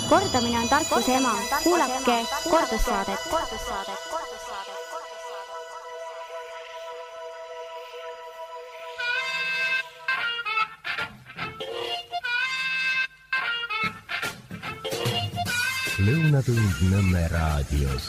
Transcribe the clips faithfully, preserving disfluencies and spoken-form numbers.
Kordamine on tarkuse ema. Kuulake kordussaadet. Lõunatund Nõmme raadios.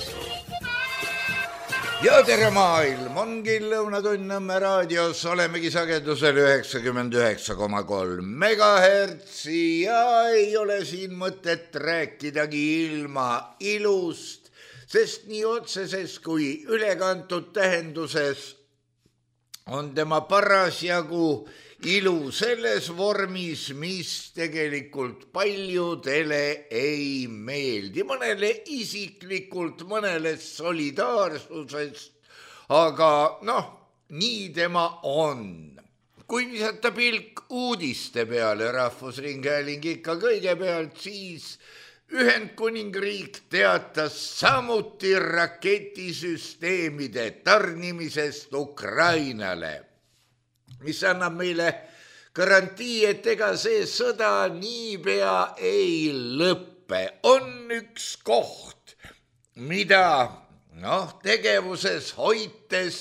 Ja tere maailm, ongi Lõunatund Nõmme raadios, olemegi sagedusel üheksakümmend üheksa koma kolm megahertsi ja ei ole siin mõtet rääkidagi ilma ilust, sest nii otseses kui ülekantud tähenduses on tema parasjagu ilu selles vormis, mis tegelikult paljudele ei meeldi. Mõnele isiklikult, mõnele solidaarsusest, aga noh, nii tema on. Kui visata pilk uudiste peale, Rahvusringhääling ikka kõigepealt, siis Ühendkuningriik teatas samuti raketisüsteemide tarnimisest Ukrainale, mis annab meile garantii, et ega see sõda niipea ei lõppe. On üks koht, mida noh, tegevuses hoites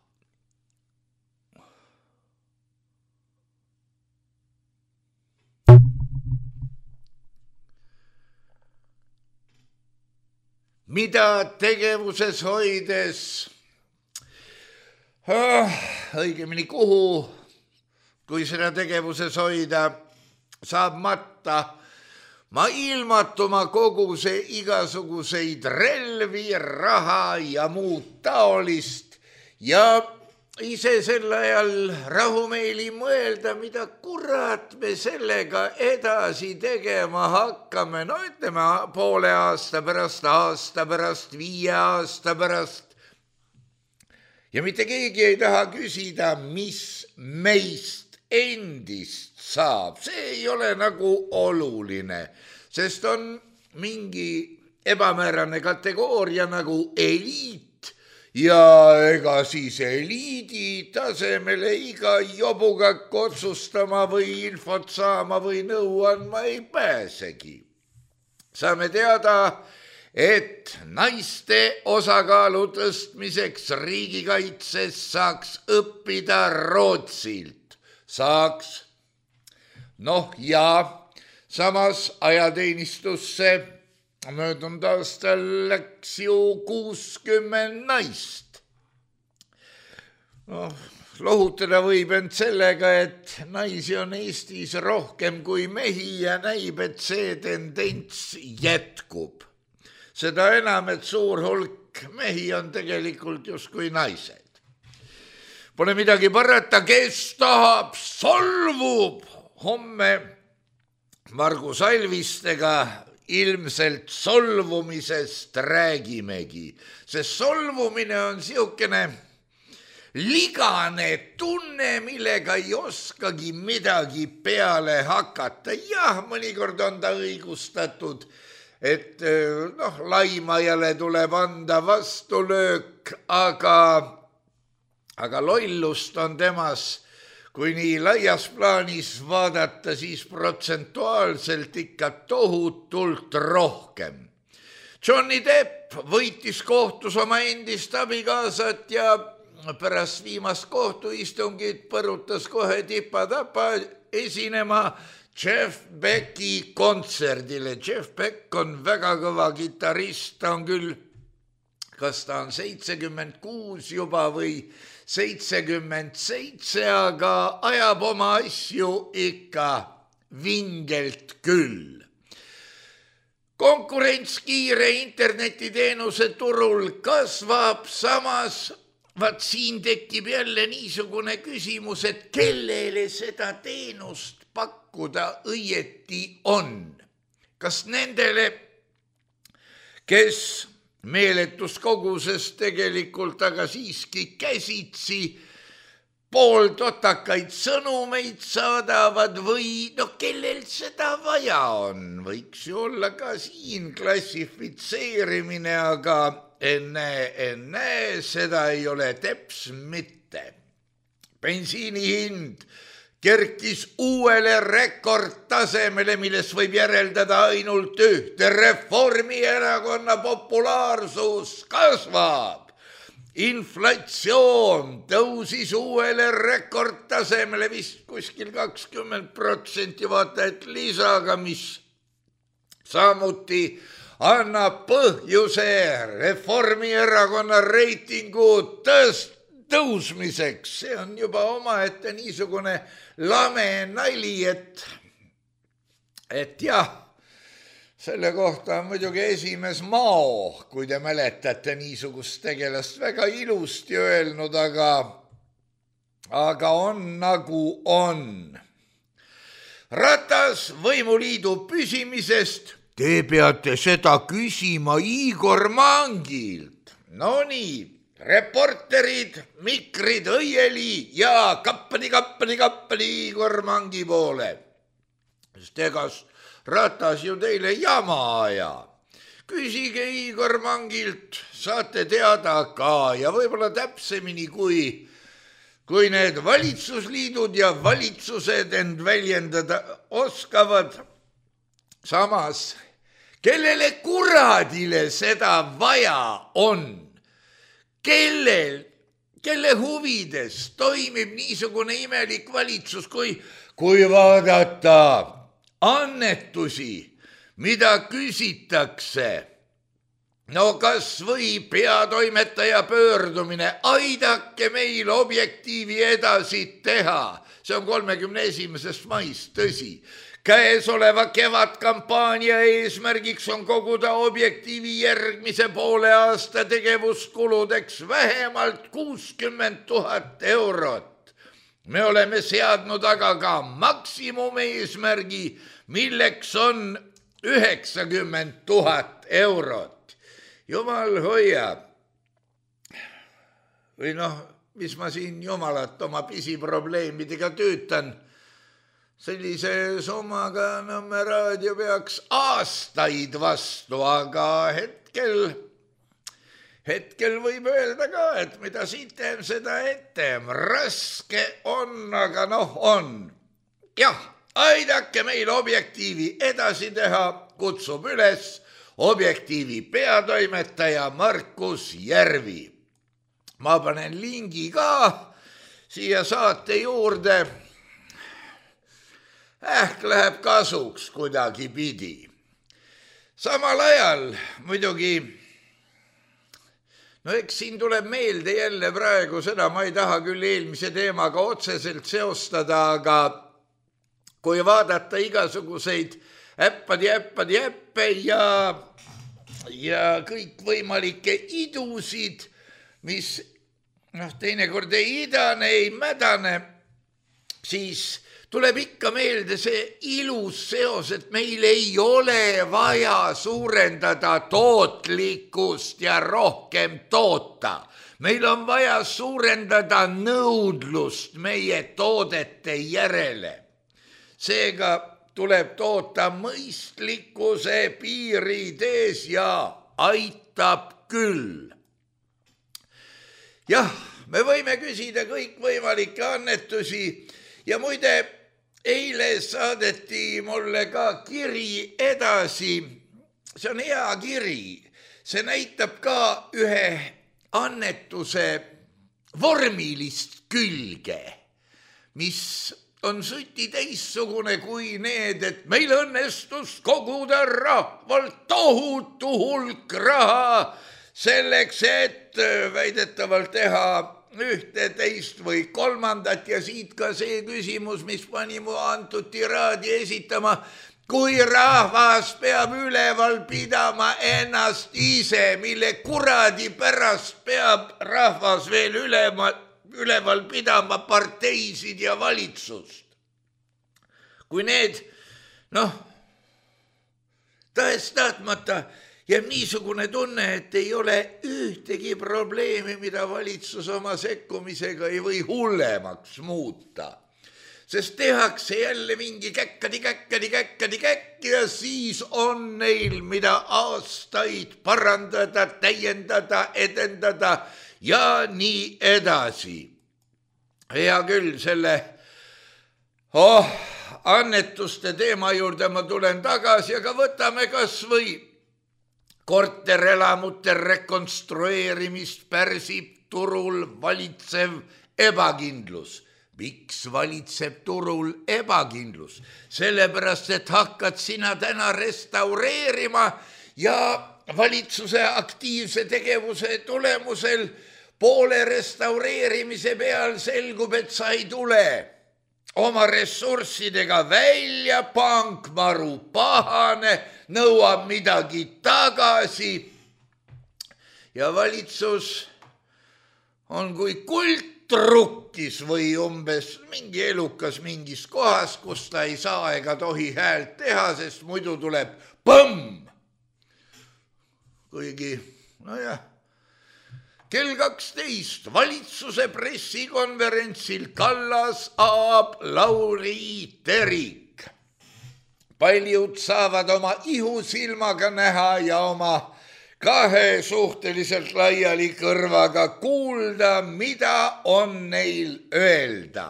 mida tegevuses hoides Oh, õigemini kuhu, kui seda tegevuses hoida, saab matta ma ilmatuma koguse igasuguseid relvi, raha ja muud taolist ja ise sel ajal rahumeeli mõelda, mida kurat me sellega edasi tegema hakkame. No ütleme poole aasta pärast, aasta pärast, viie aasta pärast. Ja mitte keegi ei taha küsida, mis meist endist saab. See ei ole nagu oluline, sest on mingi ebamäärane kategooria nagu eliit ja ega siis eliidi tasemele iga jobugak otsustama või infot saama või nõu andma ei pääsegi. Saame teada, et naiste osakaalu tõstmiseks riigikaitses saaks õppida Rootsilt. Saaks. Noh ja samas ajateenistusse möödunud aastal läks ju kuuskümmend naist. Noh, lohutada võib end sellega, et naisi on Eestis rohkem kui mehi ja näib, et see tendents jätkub. Seda enam, et suur hulk mehi on tegelikult justkui naised. Pole midagi parata, kes tahab, solvub. Homme Margus Alvistega ilmselt solvumisest räägimegi. See solvumine on siukene ligane tunne, millega ei oskagi midagi peale hakata. Jah, mõnikord on ta õigustatud, et noh, laimajale tuleb anda vastulöök, aga, aga lollust on temas, kui nii laias plaanis vaadata, siis protsentuaalselt ikka tohutult rohkem. Johnny Depp võitis kohtus oma endist abikaasat ja pärast viimast kohtuistungit põrutas kohe tipa-tapa esinema Jeff Becki kontserdile. Jeff Beck on väga kõva kitarrist, ta on küll, kas ta on seitsekümmend kuus juba või seitsekümmend seitse, aga ajab oma asju ikka vingelt küll. Konkurents kiire internetiteenuse turul kasvab, samas vaat siin tekib jälle niisugune küsimus, et kellele seda teenust pakkuda õieti on. Kas nendele, kes meeletus koguses tegelikult, aga siiski käsitsi pooldotakaid sõnumeid saadavad või no kellel seda vaja on, võiks ju olla ka siin klassifitseerimine, aga enne, enne seda ei ole teps mitte. Bensiini hind kerkis uuele rekordtasemele, milles võib järeldada ainult ühte: Reformierakonna populaarsus kasvab. Inflatsioon tõusis uuele rekordtasemele vist kuskil kakskümmend protsenti, vaata et lisaga, mis samuti annab põhjuse Reformierakonna reitingu tõst- tõusmiseks. See on juba omaette niisugune lame nali, et, et jah, selle kohta on muidugi esimees Mao, kui te mäletate, niisugust tegelast väga ilusti öelnud, aga, aga on nagu on. Ratas võimuliidu püsimisest: te peate seda küsima Igor Mangilt. No nii, reporterid, mikrid, õieli ja kappani, kappani, kappani Igor Mangi poole. Sest egas Ratas ju teile jama aja. Küsige Igor Mangilt, saate teada ka ja võib-olla täpsemini, kui, kui need valitsusliidud ja valitsused end väljendada oskavad. Samas, kellele kuradile seda vaja on? Kellel, kelle huvides toimib niisugune imelik valitsus, kui, kui vaadata annetusi, mida küsitakse? No kas või peatoimetaja pöördumine: aidake meil Objektiivi edasi teha. See on kolmekümne esimesest maist, tõsi. Käesoleva kevadkampaania eesmärgiks on koguda Objektiivi järgmise poole aasta tegevuskuludeks vähemalt kuuskümmend tuhat eurot. Me oleme seadnud aga ka maksimumeesmärgi, milleks on üheksakümmend tuhat eurot. Jumal hoia. Või noh, mis ma siin jumalat oma pisiprobleemidega töötan. Sellise summaga Nõmme raadio peaks aastaid vastu, aga hetkel, hetkel võib öelda ka, et mida sitem, seda etem. Raske on, aga noh on. Jah, aidake meil Objektiivi edasi teha, kutsub üles Objektiivi peatoimetaja Markus Järvi. Ma panen lingi ka siia saate juurde. Ähk läheb kasuks kuidagi pidi. Samal ajal muidugi, no eks siin tuleb meelde jälle praegu seda, ma ei taha küll eelmise teemaga otseselt seostada, aga kui vaadata igasuguseid äppadi, äppadi, äppe ja, ja kõikvõimalikke idusid, mis noh, teinekord ei idane, ei mädane, siis tuleb ikka meelde see ilus seos, et meil ei ole vaja suurendada tootlikkust ja rohkem toota. Meil on vaja suurendada nõudlust meie toodete järele. Seega tuleb toota mõistlikkuse piirides ja aitab küll. Jah, me võime küsida kõikvõimalikke annetusi ja muide, eile saadeti mulle ka kiri edasi. See on hea kiri. See näitab ka ühe annetuse vormilist külge, mis on süti teissugune kui need, et meil õnnestus koguda rahvalt tohutu hulk raha selleks, et väidetavalt teha ühte, teist või kolmandat ja siit ka see küsimus, mis pani mu antud tiraadi esitama. Kui rahvas peab üleval pidama ennast ise, mille kuradi pärast peab rahvas veel ülema, üleval pidama parteisid ja valitsust. Kui need, noh, tõestatmata jääb niisugune tunne, et ei ole ühtegi probleemi, mida valitsus oma sekkumisega ei või hullemaks muuta. Sest tehakse jälle mingi käkkadi, käkkadi, käkkadi, käkki ja siis on neil, mida aastaid parandada, täiendada, edendada ja nii edasi. Hea küll, selle Oh, annetuste teema juurde ma tulen tagasi, aga võtame kas või korterelamute rekonstrueerimist pärsib turul valitsev ebakindlus. Miks valitseb turul ebakindlus? Sellepärast, et hakkad sina täna restaureerima ja valitsuse aktiivse tegevuse tulemusel poole restaureerimise peal selgub, et sa ei tule oma ressurssidega välja, pank maru pahane, nõuab midagi tagasi ja valitsus on kui kult trukkis või umbes mingi elukas mingis kohas, kus ta ei saa ega tohi häält teha, sest muidu tuleb põmm. Kuigi, no jah, kell kaksteist valitsuse pressikonverentsil Kallas, Aab, Lauri, Terik. Paljud saavad oma ihusilmaga näha ja oma kahe suhteliselt laiali kõrvaga kuulda, mida on neil öelda.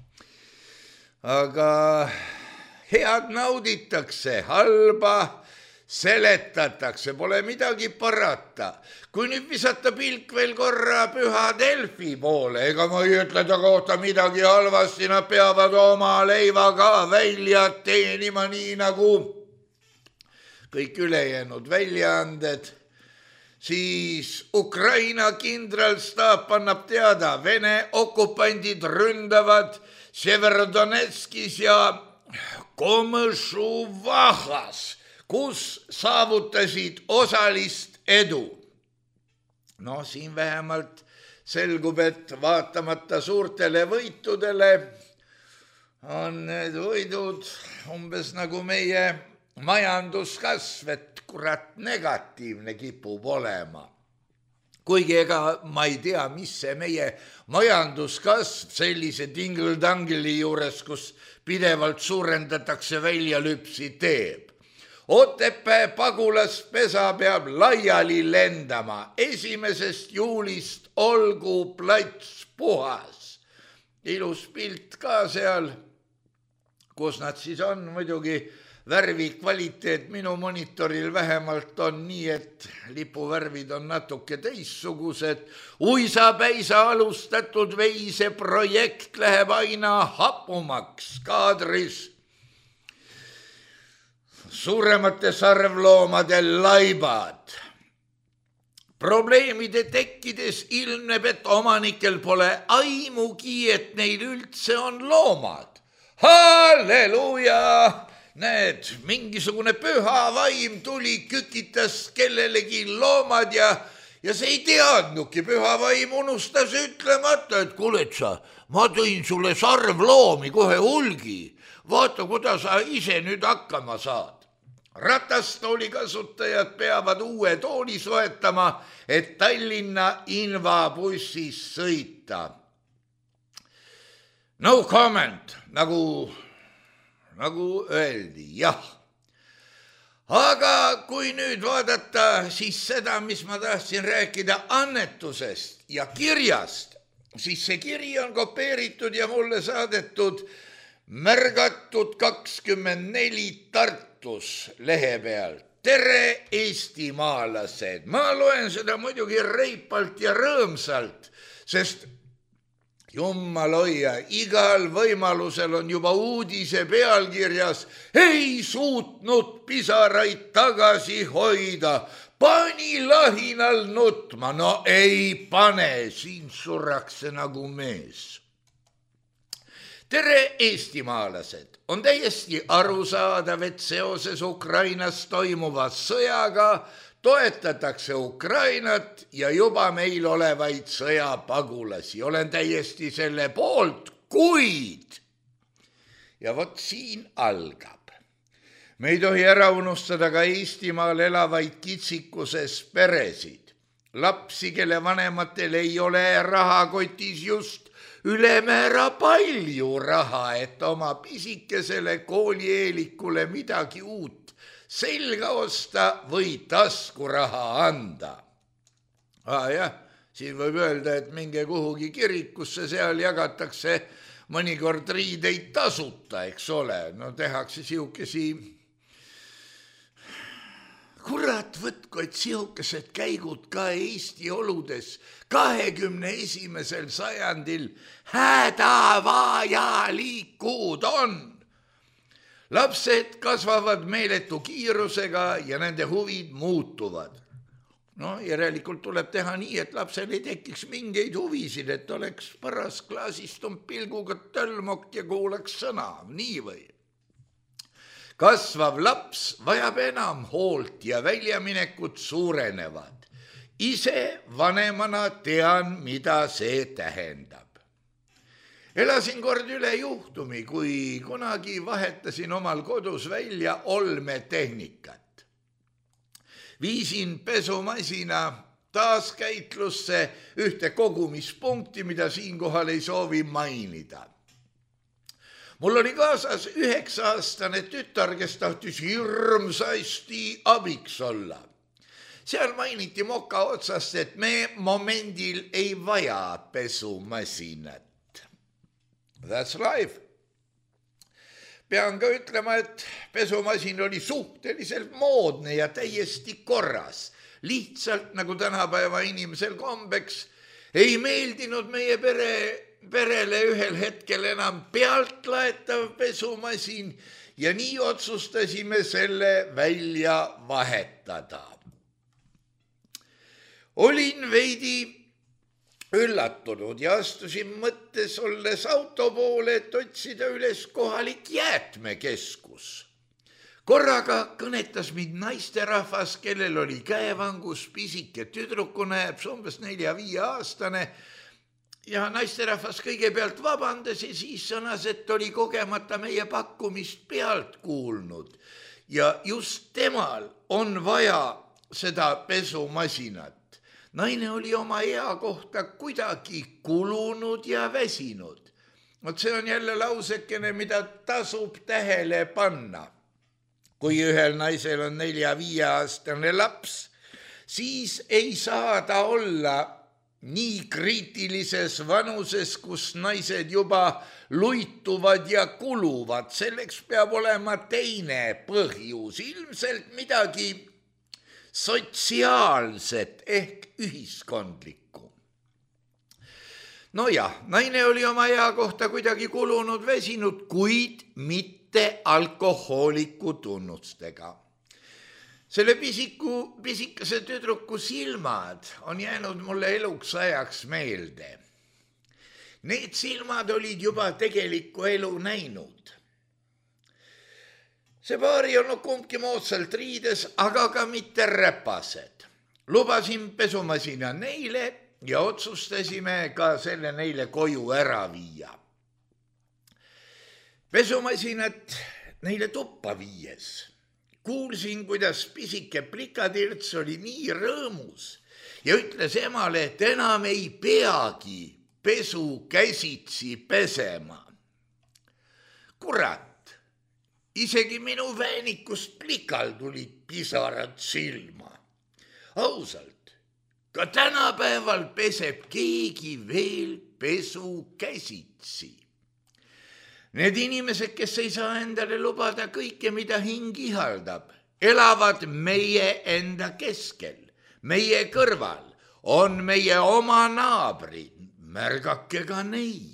Aga head nauditakse, halba seletatakse, pole midagi parata. Kui nüüd visata pilk veel korra Püha Delfi poole, ega ma ei ütle ta kohta midagi halvasti, nad peavad oma leiva ka välja teenima, nii nagu kõik ülejäänud väljaanded. Siis Ukraina kindralstaap annab teada, Vene okupandid ründavad Severodonetskis ja Komõšuvahas, kus saavutasid osalist edu. No siin vähemalt selgub, et vaatamata suurtele võitudele on need võidud umbes nagu meie majanduskasv, et kurat negatiivne kipub olema. Kuigi ega ma ei tea, mis see meie majanduskasv sellise tingle-tangli juures, kus pidevalt suurendatakse väljalüpsi teeb. Otepää pagulaspesa peab laiali lendama. Esimesest juulist olgu plats puhas. Ilus pilt ka seal, kus nad siis on, muidugi värvi kvaliteet minu monitoril vähemalt on nii, et lipuvärvid on natuke teissugused. Uisapäisa alustatud veise projekt läheb aina hapumaks kaadris. Suuremate sarvloomade laibad. Probleemide tekkides ilmneb, et omanikel pole aimugi, et neil üldse on loomad. Halleluja! Näed, mingisugune püha vaim tuli, kükitas kellelegi loomad ja, ja see ei teadnuki. Püha vaim unustas ütlemata, et kuuled sa, ma tõin sulle sarvloomi kohe hulgi. Vaata, kuidas sa ise nüüd hakkama saad. Ratastooli kasutajad peavad uue tooli soetama, et Tallinna invabussis sõita. No comment, nagu... nagu öeldi, jah. Aga kui nüüd vaadata siis seda, mis ma tahtsin rääkida annetusest ja kirjast, siis see kiri on kopeeritud ja mulle saadetud märgatud kakskümmend neli Tartus lehe peal. Tere eestimaalased! Ma loen seda muidugi reipalt ja rõõmsalt, sest Jummal hoia, igal võimalusel on juba uudise pealkirjas ei suutnud pisaraid tagasi hoida, pani lahinal nutma, no ei pane, siin surrakse nagu mees. Tere eestimaalased, on täiesti arusaadav, et seoses Ukrainas toimuva sõjaga toetatakse Ukrainat ja juba meil olevaid sõjapagulasi. Olen täiesti selle poolt, kuid. Ja vot siin algab. Me ei tohi ära unustada ka Eestimaal elavaid kitsikuses peresid. Lapsi, kelle vanematel ei ole rahakotis just ülemäära palju raha, et oma pisikesele koolieelikule midagi uut selga osta või taskuraha anda. Ah, jah, siin võib öelda, et minge kuhugi kirikusse, seal jagatakse mõnikord riideid tasuta, eks ole, no tehakse siukesi, kurat võtku, et siukesed käigud ka Eesti oludes kahekümne esimesel sajandil hädavajalikud on. Lapsed kasvavad meeletu kiirusega ja nende huvid muutuvad. No järelikult tuleb teha nii, et lapsel ei tekiks mingeid huvisid, et oleks paras klaasistum pilguga tölmok ja kuulaks sõna, nii või? Kasvav laps vajab enam hoolt ja väljaminekut suurenevad. Ise vanemana tean, mida see tähendab. Elasin kord üle juhtumi, kui kunagi vahetasin omal kodus välja olmetehnikat. Viisin pesumasina taaskäitlusse ühte kogumispunkti, mida siinkohal ei soovi mainida. Mul oli kaasas üheksa-aastane tütar, kes tahtis hirmsasti abiks olla. Seal mainiti moka otsast, et me momendil ei vaja pesumasinat. That's life. Pean ka ütlema, et pesumasin oli suhteliselt moodne ja täiesti korras. Lihtsalt, nagu tänapäeva inimesel kombeks, ei meeldinud meie pere, perele ühel hetkel enam pealtlaetav pesumasin ja nii otsustasime selle välja vahetada. Olin veidi üllatunud ja astusin mõttes olles auto poole, et otsida üles kohalik jäätmekeskus. Korraga kõnetas mind naisterahvas, kellel oli käevangus pisike tüdruku näeb, umbes nelja-viie aastane, ja naisterahvas kõigepealt vabandas ja siis sõnas, et oli kogemata meie pakkumist pealt kuulnud ja just temal on vaja seda pesumasinat. Naine oli oma ea kohta kuidagi kulunud ja väsinud. Vot see on jälle lausekene, mida tasub tähele panna. Kui ühel naisel on nelja-viie-aastane laps, siis ei saa ta olla nii kriitilises vanuses, kus naised juba luituvad ja kuluvad. Selleks peab olema teine põhjus, ilmselt midagi sotsiaalset ehk ühiskondlikku. No jah, naine oli oma ea kohta kuidagi kulunud, väsinud, kuid mitte alkohooliku tunnustega. Selle pisiku, pisikese tüdruku silmad on jäänud mulle eluks ajaks meelde. Need silmad olid juba tegelikku elu näinud. See paari on kumbki moodsalt riides, aga ka mitte räpased. Lubasin pesumasina neile ja otsustasime ka selle neile koju ära viia. Pesumasinat neile tuppa viies. Kuulsin, kuidas pisike plikatirts oli nii rõõmus ja ütles emale, et enam ei peagi pesu käsitsi pesema. Kurat! Isegi minu väänikust plikal tulid pisarad silma. Ausalt, ka tänapäeval peseb keegi veel pesu käsitsi. Need inimesed, kes ei saa endale lubada kõike, mida hing ihaldab, elavad meie enda keskel, meie kõrval, on meie oma naabrid, märgake ka neid.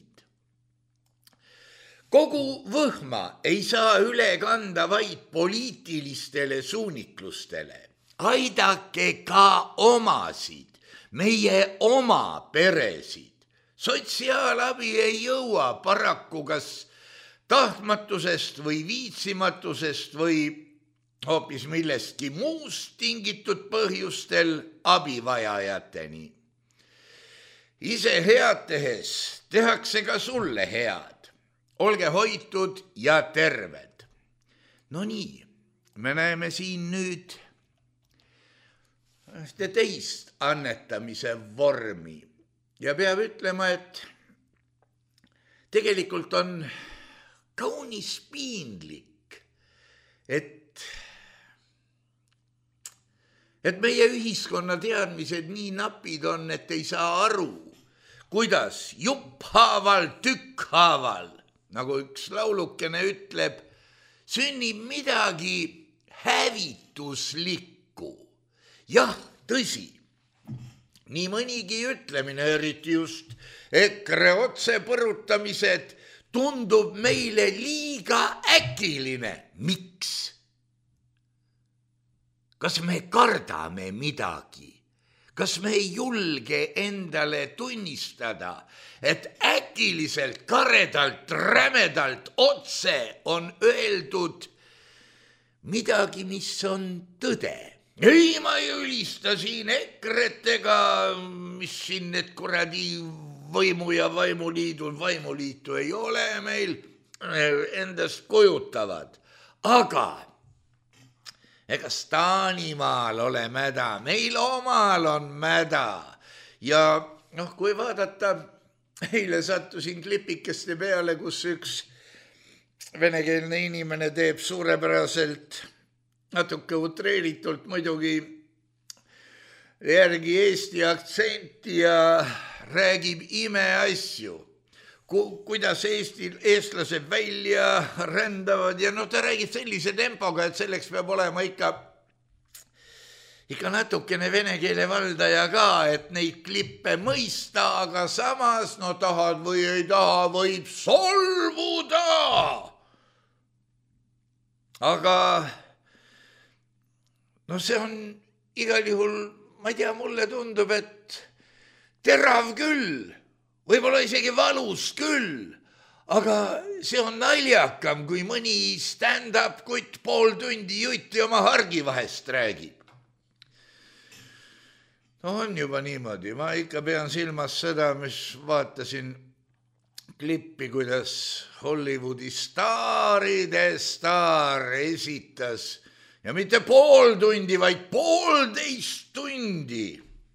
Kogu võhma ei saa üle kanda vaid poliitilistele suuniklustele. Aidake ka omasid, meie oma peresid. Sotsiaalabi ei jõua paraku kas tahtmatusest või viitsimatusest või hoopis millestki muust tingitud põhjustel abivajajateni. Ise head tehes tehakse ka sulle head. Olge hoitud ja terved. No nii, me näeme siin nüüd ühte teist annetamise vormi ja peab ütlema, et tegelikult on kaunis piinlik, et, et meie ühiskonna teadmised nii napid on, et ei saa aru, kuidas jupphaaval, tükkhaaval, nagu üks laulukene ütleb, sünnib midagi hävituslikku. Jah, tõsi, nii mõnigi ütlemine, eriti just EKRE otsepõrutamised, tundub meile liiga äkiline. Miks? Kas me kardame midagi? Kas me ei julge endale tunnistada, et äkiliselt, karedalt, rämedalt otse on öeldud midagi, mis on tõde? Ei, ma ei ülista siin ekretega, mis siin need kuradi võimu ja vaimuliidul, vaimuliitu ei ole meil endast kujutavad. Aga egas Taanimaal ole mäda, meil omal on mäda. Ja noh, kui vaadata, eile sattusin klipikeste peale, kus üks venekeelne inimene teeb suurepäraselt, natuke utreeritult muidugi järgi Eesti aktsenti ja räägib imeasju, Ku, kuidas Eesti, eestlased välja rändavad ja noh, ta räägib sellise tempoga, et selleks peab olema ikka, ikka natukene vene keele valdaja ka, et neid klippe mõista, aga samas no tahad või ei taha, võib solvuda. Aga no see on igal juhul, ma ei tea, mulle tundub, et terav küll, võib-olla isegi valus küll, aga see on naljakam, kui mõni stand-up kutt pool tundi jutti oma hargi vahest räägib. No on juba niimoodi, ma ikka pean silmas seda, mis vaatasin klippi, kuidas Hollywoodi staaride staar esitas ja mitte pool tundi, vaid poolteist tundi.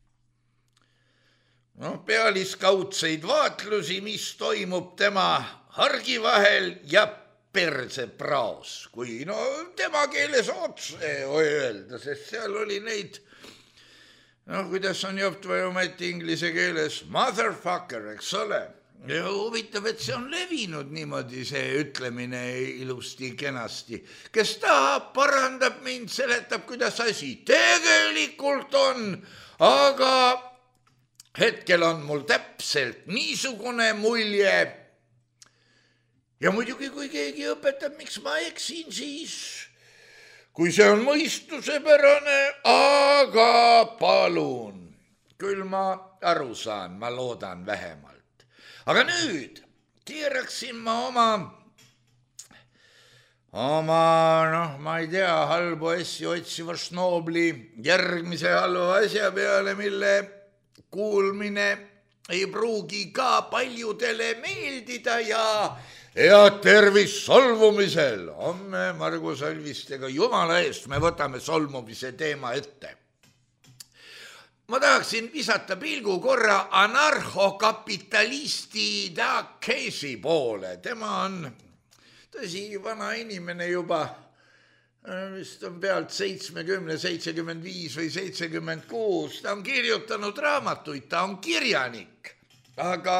No, pealiskaudseid vaatlusi, mis toimub tema hargi vahel ja persepraos, kui no tema keeles otse öelda, sest seal oli neid, no kuidas on jutt või ometi inglise keeles, motherfucker, eks ole. Ja huvitav, et see on levinud niimoodi, see ütlemine ilusti kenasti. Kes tahab, parandab mind, seletab, kuidas asi tegelikult on, aga hetkel on mul täpselt niisugune mulje. Ja muidugi, kui keegi õpetab, miks ma eksin, siis kui see on mõistusepärane, aga palun. Küll ma aru saan, ma loodan vähemalt. Aga nüüd keeraksin ma oma, oma, noh, ma ei tea, halbu asju otsiva Schnobli järgmise halva asja peale, mille kuulmine ei pruugi ka paljudele meeldida ja head tervist solvumisel. Homme Margo Salvistega, jumala eest, me võtame solmumise teema ette. Ma tahaksin visata pilgu korra anarhokapitalisti Doug Casey poole. Tema on tõsi vana inimene juba, vist on pealt seitsekümmend, seitsekümmend viis või seitsekümmend kuus. Ta on kirjutanud raamatuid, ta on kirjanik. Aga,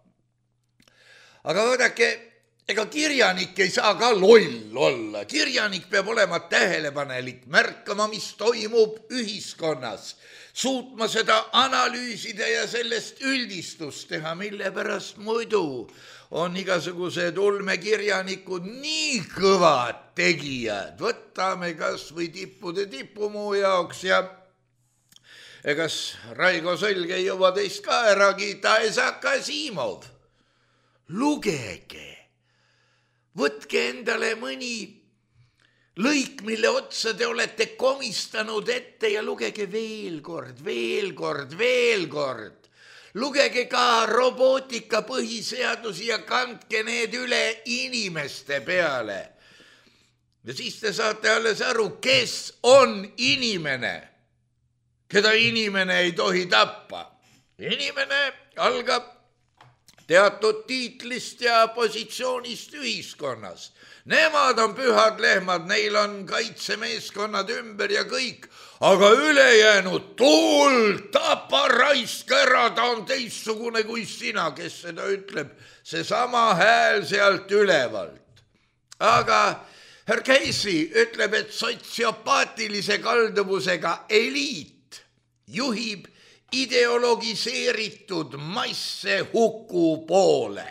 aga vaadake, ega kirjanik ei saa ka loll olla. Kirjanik peab olema tähelepanelik, märkama, mis toimub ühiskonnas. Suutma seda analüüsida ja sellest üldistust teha, mille pärast muidu on igasugused ulmekirjanikud nii kõvad tegijad. Võtame kas või tippude tipumuu jaoks ja egas Raigo Sõlg ei jõua teist ka ära kiita, Isaac Asimov. Lugege, võtke endale mõni lõik, mille otsa te olete komistanud ette ja lugege veel kord, veel kord, veel kord. Lugege ka robootika põhiseadusi ja kandke need üle inimeste peale. Ja siis te saate alles aru, kes on inimene, keda inimene ei tohi tappa. Inimene algab teatud tiitlist ja positsioonist ühiskonnas. Nemad on pühad lehmad, neil on kaitsemeeskonnad ümber ja kõik, aga ülejäänud tuul, tapa, raiska ära, ta on teistsugune kui sina, kes seda ütleb, seesama hääl sealt ülevalt. Aga härra Casey ütleb, et sotsiopaatilise kalduvusega eliit juhib ideologiseeritud masse huku poole.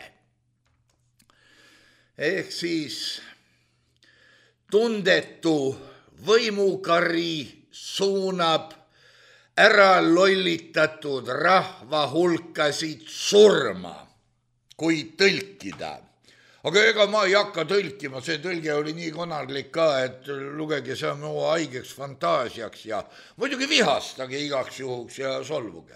Ehk siis tundetu võimukari suunab ära lollitatud rahva hulkasid surma, kui tõlkida. Aga ega ma ei hakka tõlkima, see tõlge oli nii konarlik ka, et lugege see mu haigeks fantaasiaks ja muidugi vihastage igaks juhuks ja solvuge.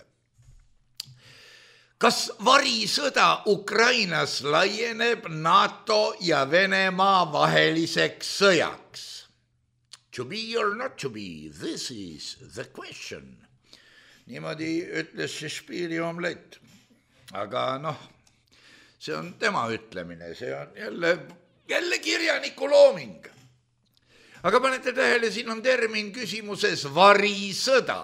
Kas varisõda Ukrainas laieneb NATO ja Venemaa vaheliseks sõjaks? To be or not to be, this is the question. Niimoodi ütles Shakespeare'i omlett. Aga noh, see on tema ütlemine, see on jälle, jälle kirjaniku looming. Aga panete tähele, siin on termin küsimuses varisõda.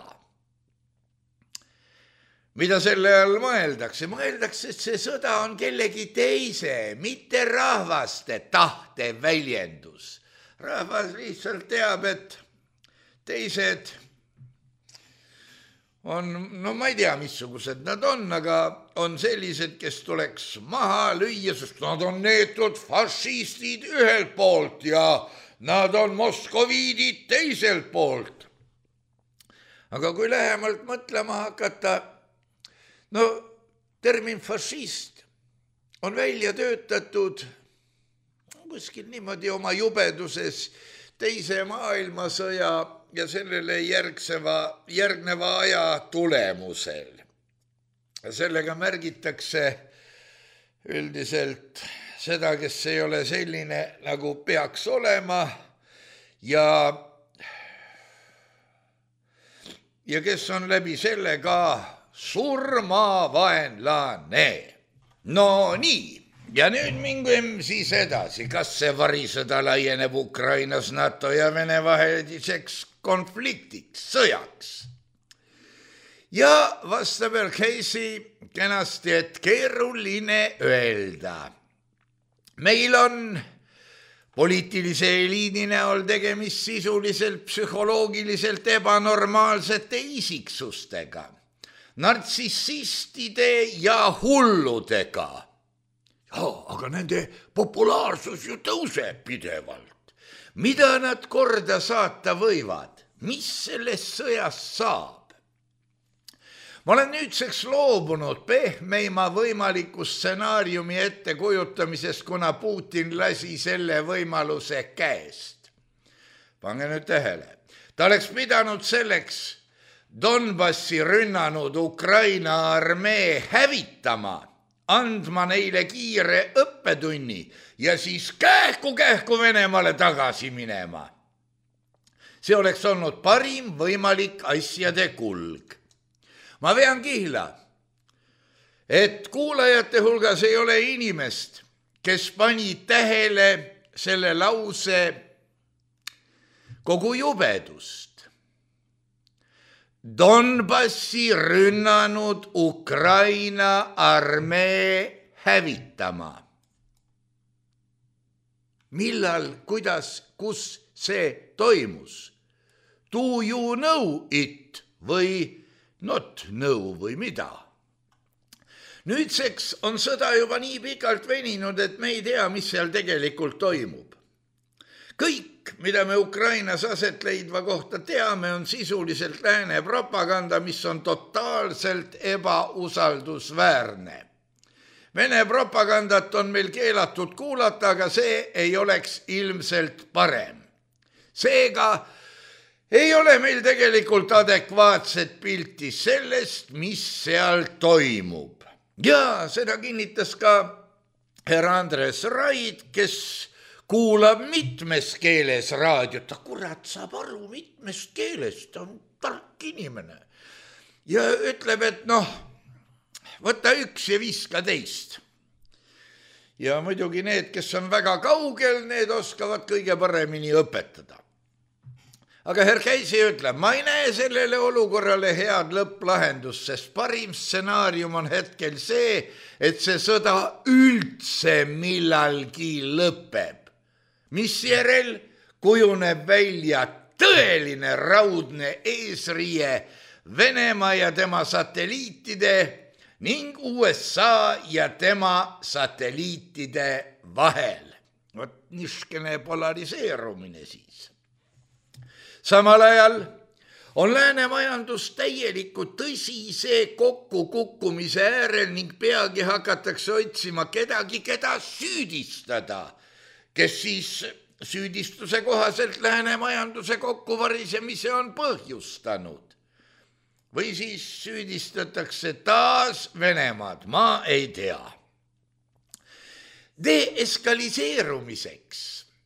Mida selle all mõeldakse? Mõeldakse, et see sõda on kellegi teise, mitte rahvaste tahte väljendus. Rahvas lihtsalt teab, et teised on, no ma ei tea, missugused nad on, aga on sellised, kes tuleks maha lüüa, sest nad on neetud fašistid ühelt poolt ja nad on moskoviidid teiselt poolt. Aga kui lähemalt mõtlema hakata, no termin fašist on välja töötatud kuskil niimoodi oma jubeduses teise maailmasõja ja sellele järgseva, järgneva aja tulemusel. Sellega märgitakse üldiselt seda, kes ei ole selline, nagu peaks olema ja, ja kes on läbi selle ka surmavaenlane. No nii, ja nüüd mingem siis edasi, kas see varisõda laieneb Ukrainas NATO ja Vene vaheliseks konfliktiks, sõjaks. Ja vastab härra Casey kenasti, et keeruline öelda. Meil on poliitilise eliidi näol tegemist sisuliselt psühholoogiliselt ebanormaalsete isiksustega, nartsissistide ja hulludega. Oh, aga nende populaarsus ju tõuseb pidevalt. Mida nad korda saata võivad? Mis sellest sõjast saab? Ma olen nüüdseks loobunud pehmeima võimaliku stsenaariumi ette kujutamisest, kuna Putin lasi selle võimaluse käest. Pange nüüd tähele. Ta oleks pidanud selleks Donbassi rünnanud Ukraina armee hävitama, andma neile kiire õppetunni ja siis kähku-kähku Venemaale tagasi minema. See oleks olnud parim võimalik asjade kulg. Ma vean kihla, et kuulajate hulgas ei ole inimest, kes pani tähele selle lause kogu jubedust. Donbassi rünnanud Ukraina armee hävitama. Millal, kuidas, kus see toimus? Do you know it või not know või mida? Nüüdseks on sõda juba nii pikalt veninud, et me ei tea, mis seal tegelikult toimub. Kõik, mida me Ukrainas aset leidva kohta teame, on sisuliselt lääne propaganda, mis on totaalselt ebausaldusväärne. Vene propagandat on meil keelatud kuulata, aga see ei oleks ilmselt parem. Seega ei ole meil tegelikult adekvaatset pilti sellest, mis seal toimub. Ja seda kinnitas ka härra Andres Raid, kes kuulab mitmes keeles raadiot, ta kurat saab aru mitmest keelest, ta on tark inimene. Ja ütleb, et noh, võta üks ja viska teist. ja muidugi need, kes on väga kaugel, need oskavad kõige paremini õpetada. Aga herr Käisi ütleb, ma ei näe sellele olukorrale head lõpplahendust, sest parim stsenaarium on hetkel see, et see sõda üldse millalgi lõpeb. Mis järel kujuneb välja tõeline raudne eesriie Venemaa ja tema satelliitide ning U S A ja tema satelliitide vahel. Vot niskene polariseerumine siis. Samal ajal on lääne majandus täielikult tõsise kokkukukkumise äärel ning peagi hakatakse otsima kedagi, keda süüdistada, kes siis süüdistuse kohaselt lääne majanduse kokkuvarisemise on põhjustanud. Või siis süüdistatakse taas Venemaad, ma ei tea. Deeskaliseerumiseks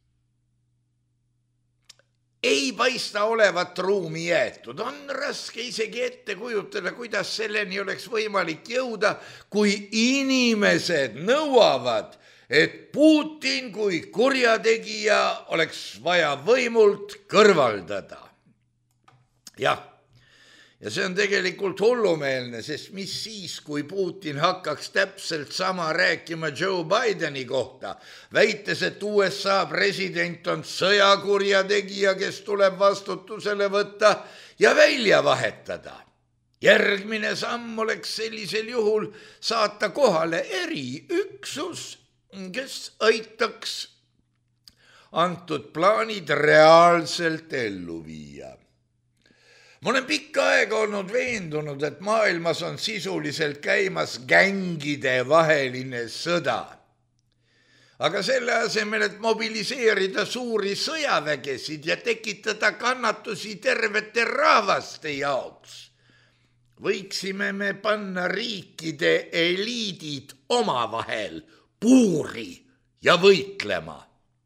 ei paista olevat ruumi jäetud. On raske isegi ette kujutada, kuidas selleni oleks võimalik jõuda, kui inimesed nõuavad, et Putin kui kurjategija oleks vaja võimult kõrvaldada. Jah. Ja see on tegelikult hullumeelne, sest mis siis, kui Putin hakkaks täpselt sama rääkima Joe Bideni kohta, väites, et U S A president on sõjakurjategija, kes tuleb vastutusele võtta ja välja vahetada. Järgmine samm oleks sellisel juhul saata kohale eriüksus, kes aitaks antud plaanid reaalselt ellu viia. Ma olen pikka aega olnud veendunud, et maailmas on sisuliselt käimas gängide vaheline sõda. Aga selle asemel, et mobiliseerida suuri sõjavägesid ja tekitada kannatusi tervete rahvaste jaoks, võiksime me panna riikide eliidid omavahel puuri ja võitlema.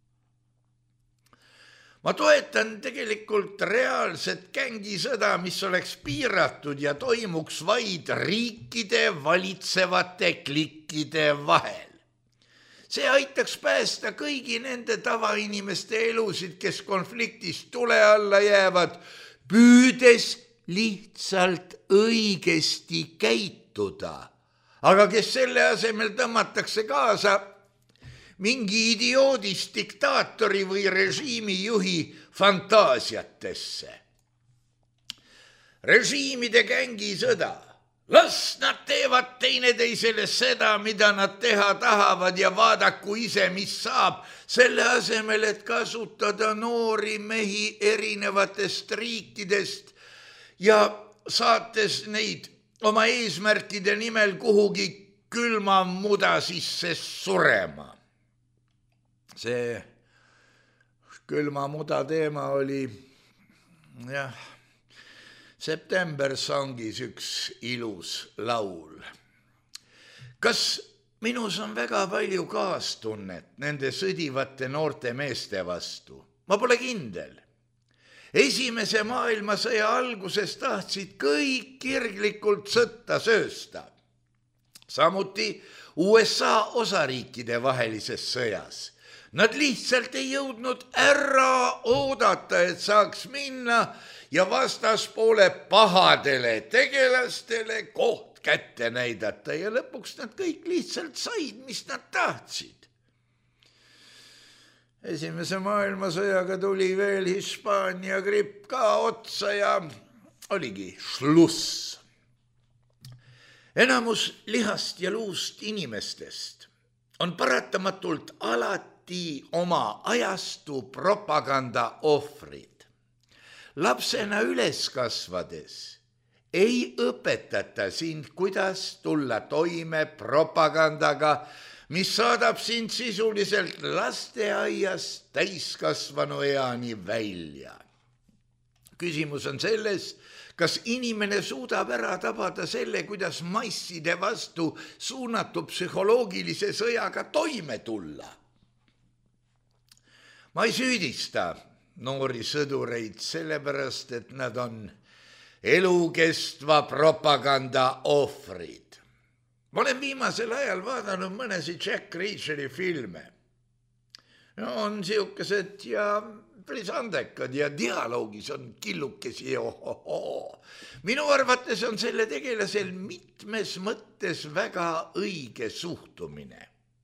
Ma toetan tegelikult reaalset gängisõda, mis oleks piiratud ja toimuks vaid riikide valitsevate klikkide vahel. See aitaks päästa kõigi nende tavainimeste elusid, kes konfliktist tule alla jäävad, püüdes lihtsalt õigesti käituda, aga kes selle asemel tõmmatakse kaasa mingi idioodist diktaatori või režiimi juhi fantaasiatesse. Režiimide gängisõda. Las nad teevad teineteisele seda, mida nad teha tahavad ja vaadaku ise, mis saab, selle asemel, et kasutada noori mehi erinevatest riikidest ja saates neid oma eesmärkide nimel kuhugi külma muda sisse surema. See külma muda teema oli jah, September Songis üks ilus laul. Kas minus on väga palju kaastunnet nende sõdivate noorte meeste vastu? Ma pole kindel. Esimese maailmasõja alguses tahtsid kõik kirglikult sõtta söösta. Samuti U S A osariikide vahelises sõjas. Nad lihtsalt ei jõudnud ära oodata, et saaks minna ja vastaspoole pahadele tegelastele koht kätte näidata ja lõpuks nad kõik lihtsalt said, mis nad tahtsid. Esimese maailmasõjaga tuli veel Hispaania gripp ka otsa ja oligi šluss. Enamus lihast ja luust inimestest on paratamatult alati oma ajastu propaganda ohvrid. Lapsena üles kasvades ei õpetata sind, kuidas tulla toime propagandaga, mis saadab sind sisuliselt lasteaiast täiskasvanu eani välja. Küsimus on selles, kas inimene suudab ära tabada selle, kuidas masside vastu suunatud psühholoogilise sõjaga toime tulla. Ma ei süüdista noori sõdureid sellepärast, et nad on elukestva propaganda ohvrid. Ma olen viimasel ajal vaadanud mõnesi Jack Reacheri filme. No, on siukesed ja päris andekad ja dialoogis on killukesi ja ohohoo. Minu arvates on selle tegelasel mitmes mõttes väga õige suhtumine.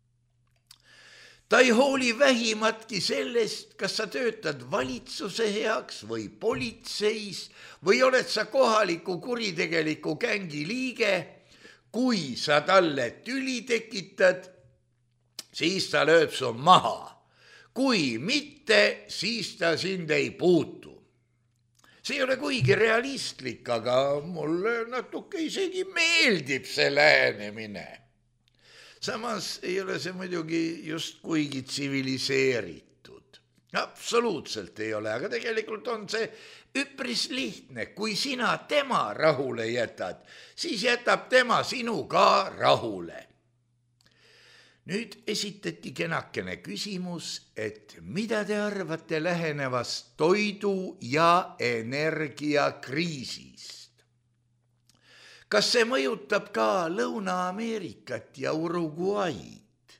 Ta ei hooli vähimatki sellest, kas sa töötad valitsuse heaks või politseis või oled sa kohaliku kuritegeliku gängi liige. Kui sa talle tüli tekitad, siis ta lööb su maha. Kui mitte, siis ta sind ei puutu. See ei ole kuigi realistlik, aga mulle natuke isegi meeldib see lähenemine. Samas ei ole see muidugi just kuigi tsiviliseeritud. Absoluutselt ei ole, aga tegelikult on see üpris lihtne. Kui sina tema rahule jätad, siis jätab tema sinu ka rahule. Nüüd esitati kenakene küsimus, et mida te arvate lähenevast toidu- ja energiakriisist? Kas see mõjutab ka Lõuna-Ameerikat ja Uruguay'd?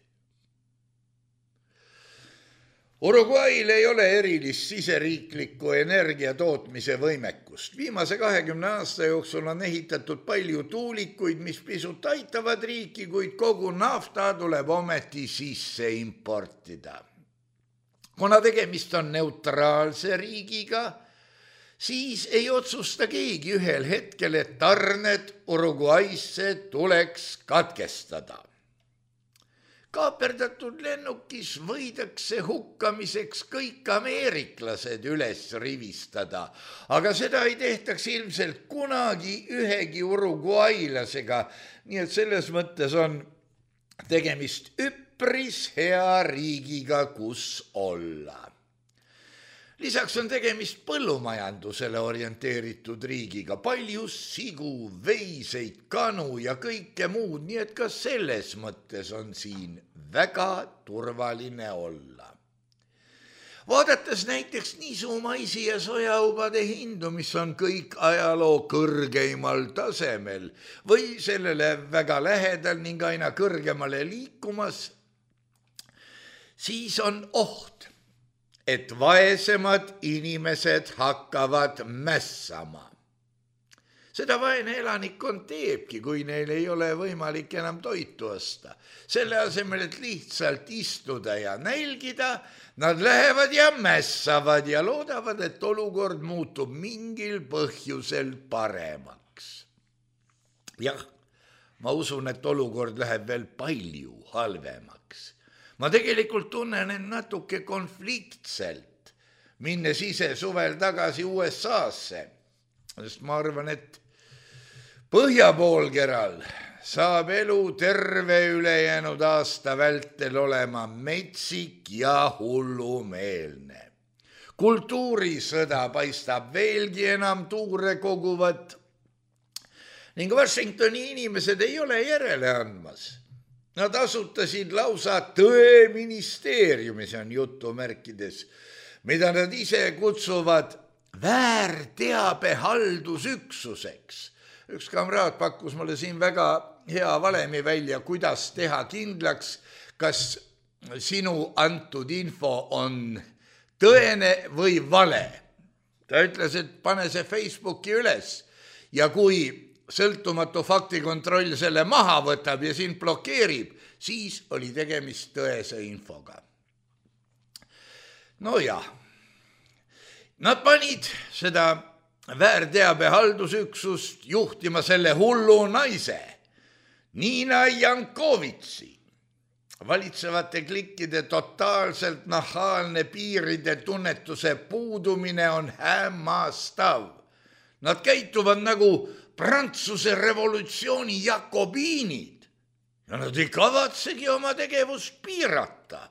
Uruguay'l ei ole erilist siseriiklikku energiatootmise võimekust. Viimase kahekümne aasta jooksul on ehitatud palju tuulikuid, mis pisut aitavad riiki, kuid kogu nafta tuleb ometi sisse importida. Kuna tegemist on neutraalse riigiga, siis ei otsusta keegi ühel hetkel, et tarned Uruguay'sse tuleks katkestada. Kaaperdatud lennukis võidakse hukkamiseks kõik ameeriklased üles rivistada, aga seda ei tehtaks ilmselt kunagi ühegi uruguaylasega, nii et selles mõttes on tegemist üpris hea riigiga, kus olla. Lisaks on tegemist põllumajandusele orienteeritud riigiga, palju sigu, veiseid, kanu ja kõike muud, nii et ka selles mõttes on siin väga turvaline olla. Vaadates näiteks niisumaisi ja sojaubade hindu, mis on kõik ajaloo kõrgeimal tasemel või sellele väga lähedal ning aina kõrgemale liikumas, siis on oht, et vaesemad inimesed hakkavad mässama. Seda vaene elanikkond teebki, kui neil ei ole võimalik enam toitu osta. Selle asemel, et lihtsalt istuda ja nälgida, nad lähevad ja mässavad ja loodavad, et olukord muutub mingil põhjusel paremaks. Jah, ma usun, et olukord läheb veel palju halvemaks. Ma tegelikult tunnen end natuke konfliktselt, minnes ise suvel tagasi U S A-sse, sest ma arvan, et põhjapoolkeral saab elu terve ülejäänud aasta vältel olema metsik ja hullumeelne. Kultuurisõda paistab veelgi enam tuure koguvat ning Washingtoni inimesed ei ole järele andmas. Nad asutasid lausa tõeministeeriumi, see on jutumärkides, mida nad ise kutsuvad väärteabehaldusüksuseks. Üks kamraad pakkus mulle siin väga hea valemi välja, kuidas teha kindlaks, kas sinu antud info on tõene või vale. Ta ütles, et pane see Facebooki üles ja kui sõltumatu faktikontroll selle maha võtab ja sind blokeerib, siis oli tegemist tõese infoga. No jah, nad panid seda väärteabehaldusüksust juhtima selle hullu naise, Nina Jankovitsi. Valitsevate klikkide totaalselt nahaalne piiride tunnetuse puudumine on hämmastav. Nad käituvad nagu Prantsuse revolutsiooni jakobiinid ja nad ei kavatsegi oma tegevust piirata.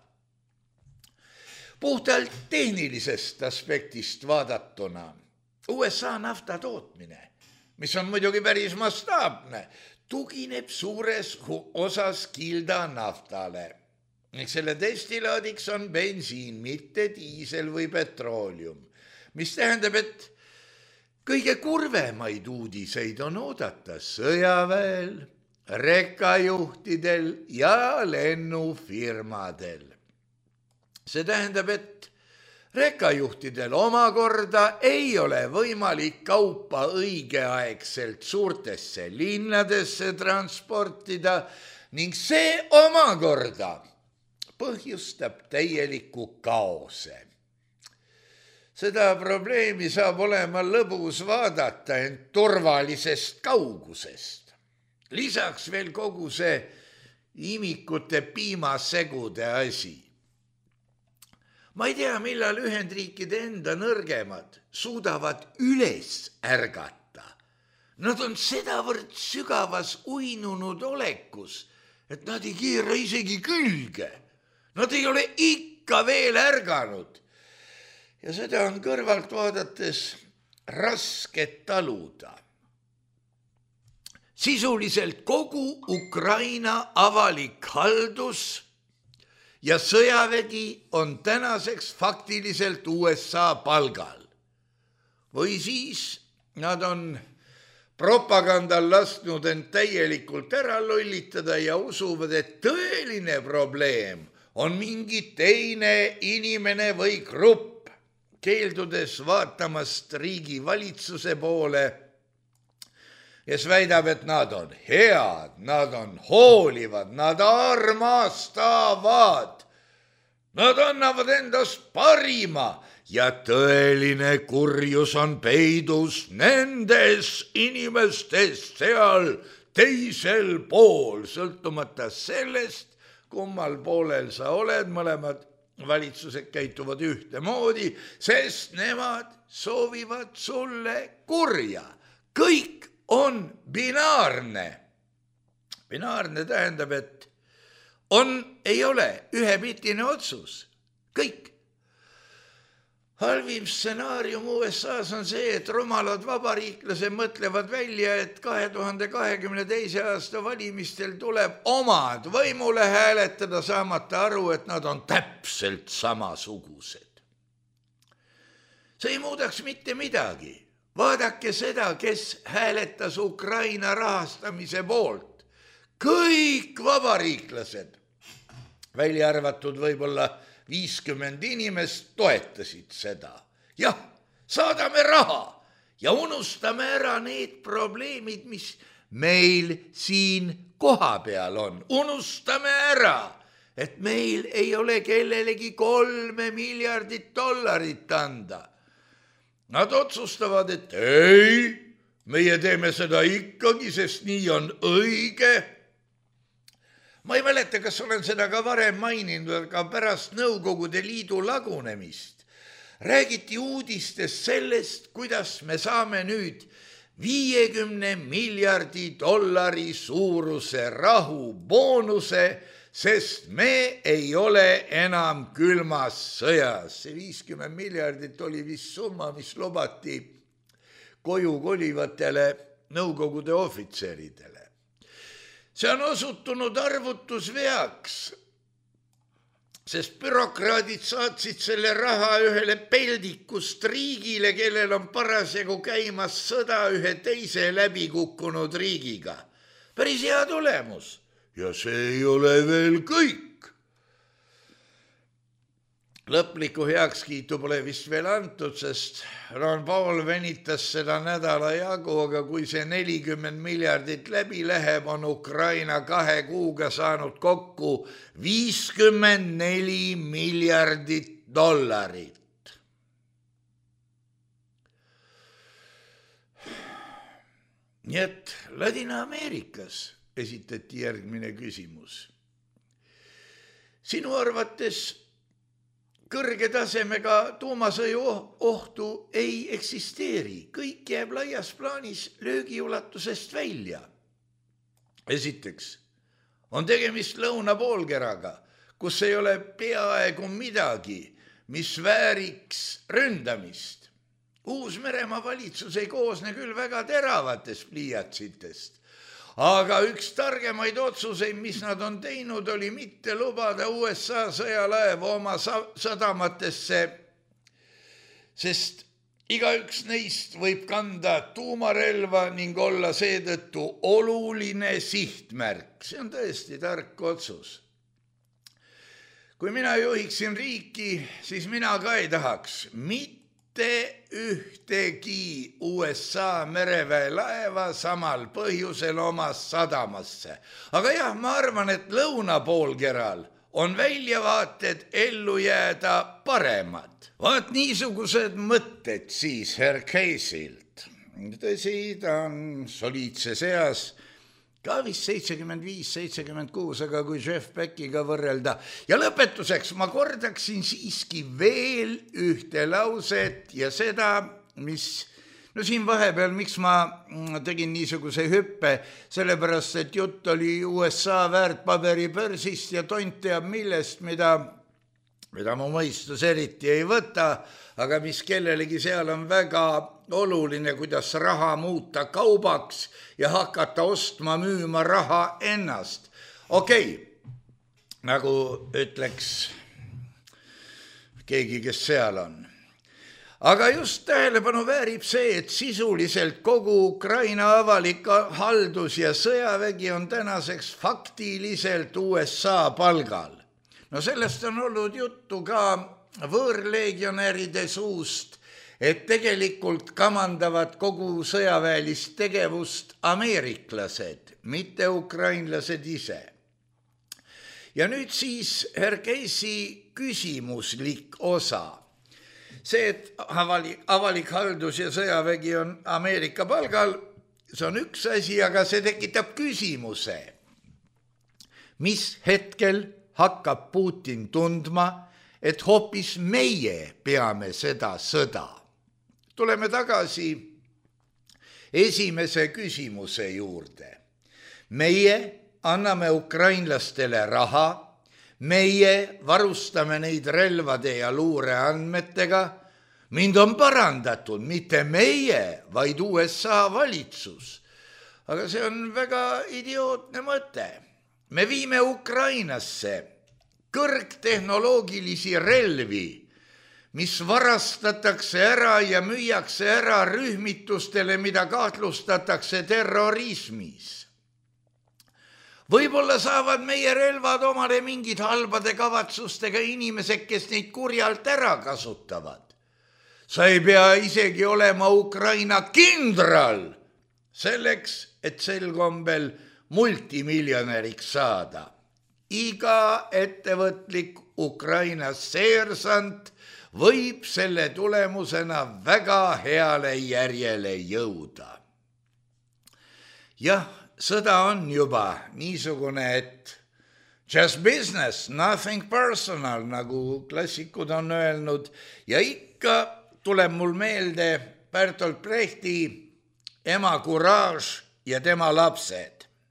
Puhtalt tehnilisest aspektist vaadatuna U S A nafta tootmine, mis on muidugi päris mastaabne, tugineb suures osas kilda naftale. Selle destilaadiks on bensiin, mitte diisel või petroolium, mis tähendab, et kõige kurvemaid uudiseid on oodata sõjaväel, rekajuhtidel ja lennufirmadel. See tähendab, et rekajuhtidel omakorda ei ole võimalik kaupa õigeaegselt suurtesse linnadesse transportida ning see omakorda põhjustab täieliku kaose. Seda probleemi saab olema lõbus vaadata ent turvalisest kaugusest. Lisaks veel kogu see imikute piimasegude asi. Ma ei tea, millal Ühendriikide enda nõrgemad suudavad üles ärgata. Nad on sedavõrd sügavas uinunud olekus, et nad ei keera isegi külge. Nad ei ole ikka veel ärganud. Ja seda on kõrvalt vaadates raske taluda. Sisuliselt kogu Ukraina avalik haldus ja sõjavägi on tänaseks faktiliselt U S A palgal. Või siis nad on propagandal lasknud end täielikult ära lollitada ja usuvad, et tõeline probleem on mingi teine inimene või grupp, keeldudes vaatamast riigi valitsuse poole, kes väidab, et nad on head, nad on hoolivad, nad armastavad, nad annavad endast parima ja tõeline kurjus on peidus nendes inimestes seal teisel pool, sõltumata sellest, kummal poolel sa oled, mõlemad valitsused käituvad ühtemoodi, sest nemad soovivad sulle kurja. Kõik on binaarne. Binaarne tähendab, et on, ei ole ühepiltine otsus. Kõik. Halvim stsenaarium U S A-s on see, et rumalad vabariiklased mõtlevad välja, et kahe tuhande kahekümne teise aasta valimistel tuleb omad võimule hääletada, saamata aru, et nad on täpselt samasugused. See ei muudaks mitte midagi. Vaadake seda, kes hääletas Ukraina rahastamise poolt. Kõik vabariiklased, välja arvatud võib-olla viiskümmend inimest, toetasid seda. Jah, saadame raha ja unustame ära need probleemid, mis meil siin koha peal on. Unustame ära, et meil ei ole kellelegi kolme miljardit dollarit anda. Nad otsustavad, et ei, meie teeme seda ikkagi, sest nii on õige. Ma ei mäleta, kas olen seda ka varem maininud, aga pärast Nõukogude Liidu lagunemist räägiti uudistest sellest, kuidas me saame nüüd viiekümne miljardi dollari suuruse rahuboonuse, sest me ei ole enam külmas sõjas. See viiskümmend miljardit oli vist summa, mis lubati koju kolivatele Nõukogude ohvitseridele. See on osutunud arvutusveaks, sest bürokraadid saatsid selle raha ühele peldikust riigile, kellel on parasjagu käimas sõda ühe teise läbikukkunud riigiga. Päris hea tulemus. Ja see ei ole veel kõik. Lõplikku heakskiitu pole vist veel antud, sest Ron Paul venitas seda nädala jagu, aga kui see nelikümmend miljardit läbi läheb, on Ukraina kahe kuuga saanud kokku viiskümmend neli miljardit dollarit. Nii et Ladina-Ameerikas esitati järgmine küsimus. Sinu arvates kõrge tasemega tuumasõju ohtu ei eksisteeri. Kõik jääb laias plaanis löögiulatusest välja. Esiteks on tegemist lõunapoolkeraga, kus ei ole peaaegu midagi, mis vääriks ründamist. Uus-Meremaa valitsus ei koosne küll väga teravatest pliiatsitest, aga üks targemaid otsuseid, mis nad on teinud, oli mitte lubada U S A sõjalaevu oma sadamatesse, sest igaüks neist võib kanda tuumarelva ning olla seetõttu oluline sihtmärk. See on tõesti tark otsus. Kui mina juhiksin riiki, siis mina ka ei tahaks mitte ühtegi U S A mereväe laeva samal põhjusel oma sadamasse. Aga jah, ma arvan, et lõunapoolkeral on väljavaated ellu jääda paremad. Vaat niisugused mõtted siis Herr Caseylt. Tõsi, ta on soliidse seas, ka vist seitsekümmend viis seitsekümmend kuus, aga kui Jeff Beckiga võrrelda. Ja lõpetuseks ma kordaksin siiski veel ühte lauset ja seda, mis, no siin vahepeal, miks ma tegin niisuguse hüppe, sellepärast, et jutt oli U S A väärtpaberibörsist ja tont teab millest, mida, mida mu mõistus eriti ei võta, aga mis kellelegi seal on väga oluline, kuidas raha muuta kaubaks ja hakata ostma, müüma raha ennast. Okei, nagu ütleks keegi, kes seal on. Aga just tähelepanu väärib see, et sisuliselt kogu Ukraina avalik haldus ja sõjavägi on tänaseks faktiliselt U S A palgal. No sellest on olnud juttu ka võõrlegionäride suust, et tegelikult kamandavad kogu sõjaväelist tegevust ameeriklased, mitte ukrainlased ise. Ja nüüd siis Herr Casey küsimuslik osa. See, et avalik, avalik haldus ja sõjavägi on Ameerika palgal, see on üks asi, aga see tekitab küsimuse. Mis hetkel hakkab Putin tundma, et hoopis meie peame seda sõda? Tuleme tagasi esimese küsimuse juurde. Meie anname ukrainlastele raha, meie varustame neid relvade ja luureandmetega. Mind on parandatud, mitte meie, vaid U S A valitsus. Aga see on väga idiootne mõte. Me viime Ukrainasse kõrgtehnoloogilisi relvi, mis varastatakse ära ja müüakse ära rühmitustele, mida kahtlustatakse terrorismis. Võib-olla saavad meie relvad omale mingid halbade kavatsustega inimesed, kes neid kurjalt ära kasutavad. Sa ei pea isegi olema Ukraina kindral selleks, et sel kombel multimiljonäriks saada. Iga ettevõtlik Ukraina seersant võib selle tulemusena väga heale järjele jõuda. Jah, sõda on juba niisugune, et just business, nothing personal, nagu klassikud on öelnud, ja ikka tuleb mul meelde Bertolt Brechti Ema Courage ja tema lapsed.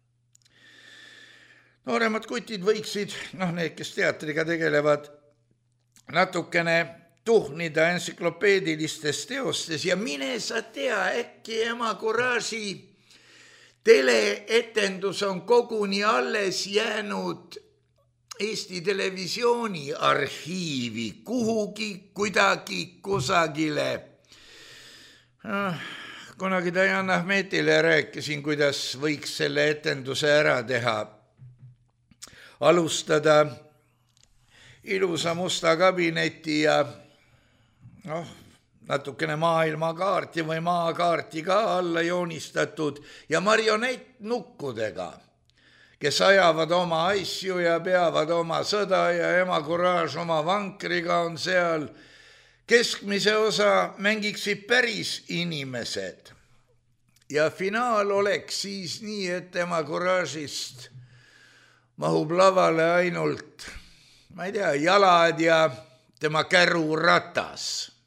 Nooremad kutid võiksid, noh need, kes teatriga tegelevad, natukene tuhnida entsüklopeedilistes teostes ja mine sa tea, äkki Ema Courage'i teleetendus on koguni alles jäänud Eesti Televisiooni arhiivi kuhugi, kuidagi, kusagile. Kunagi Dajan Ahmetile rääkisin, kuidas võiks selle etenduse ära teha. Alustada ilusa musta kabineti ja noh, natukene maailmakaarti või maakaarti ka alla joonistatud ja marionettnukkudega, kes ajavad oma asju ja peavad oma sõda ja Ema Courage oma vankriga on seal. Keskmise osa mängiksid päris inimesed ja finaal oleks siis nii, et Ema Courage'ist mahub lavale ainult, ma ei tea, jalad ja tema käruratas.